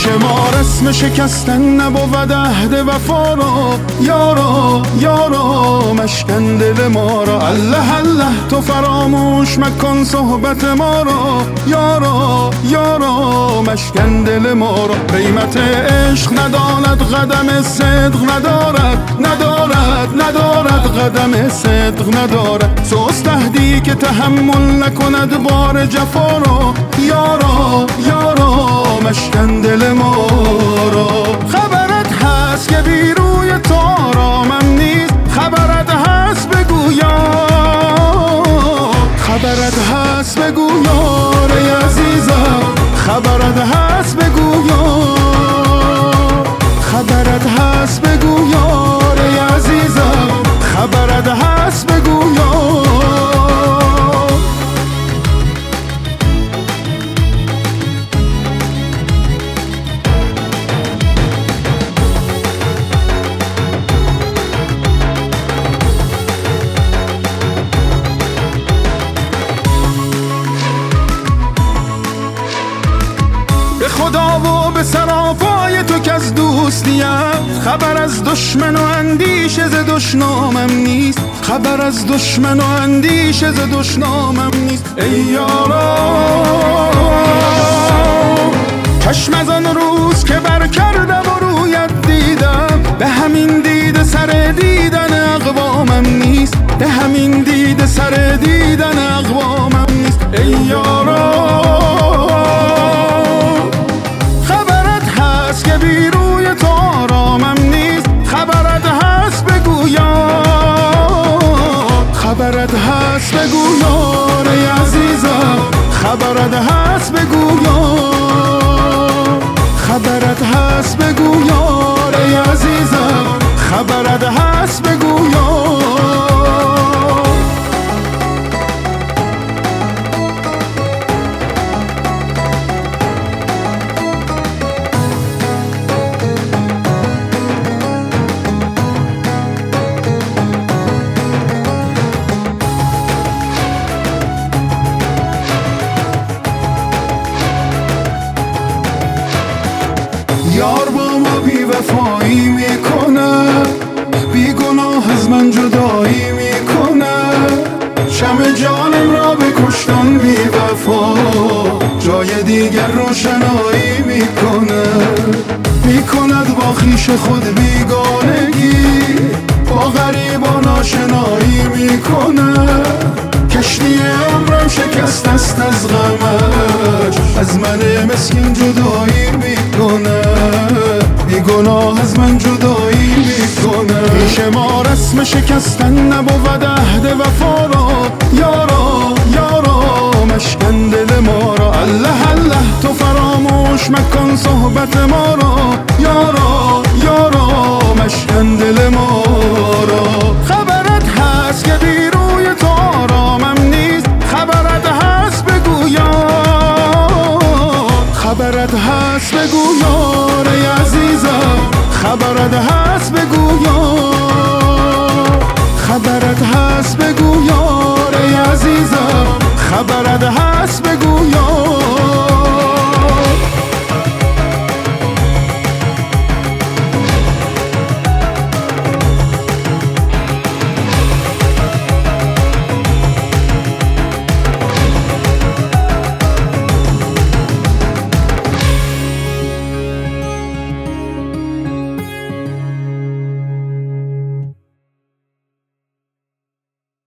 پیش ما رسم شکستن نبود عهد وفا را. یارا یارا مشکن دل ما را. الله الله تو فراموش مکن صحبت ما را. یارا یارا مشکن دل ما را. قیمت عشق نداند قدم صدق ندارد قدم صدق ندارد. سوست عهدی که تحمل نکند بار جفا را. یارا یارا مشکن دل ما را. خبرت هست که بی روی تو آرامم نیست. خبرت هست بگو یار. خبرت هست بگو یار ای عزیزم. خبرت هست بگو یار. خبرت هست بگو یار ای عزیزم. خبرت هست بگو یار. به خدا و به سراپای تو که از دوستیم. خبر از دشمن و اندیشه ز دشنامم نیست. خبر از دشمن و اندیشه ز دشنامم نیست. ای یارا چشم از آن روز که بر کردم و رویت دیدم. به همین دید سر دیدن اقوامم نیست. به همین دید سر دیدن اقوامم نیست. ای یارا که بی روی تو آرامم نیست. خبرت هست بگو یار. خبرت هست بگو یار ای عزیزم. خبرت هست بگو یار. خبرت هست بگو یار ای عزیزم. خبرت هست بگو یار. یار با ما بی وفایی میکنه. بی گناه از من جدایی میکنه. شمع جانم را به کشتن بی وفا. جای دیگر روشنایی میکنه. میکند با خویش خود بیگانگی. با غریبان آشنایی میکنه. کشتی عمرم شکست است از غمش. از من مسکین جدایی میکنه. بی گناه از من جدایی میکنه. پیش ما رسم شکستن نبود عهد وفا را. یارا یارا مشکن دل ما را. الله الله تو فراموش مکن صحبت ما را. یارا یارا مشکن دل ما را. خبرت هست که بی روی تو آرامم نیست. خبرت هست بگو یار. خبرت هست بگو یار ای عزیزم. خبرت هست بگو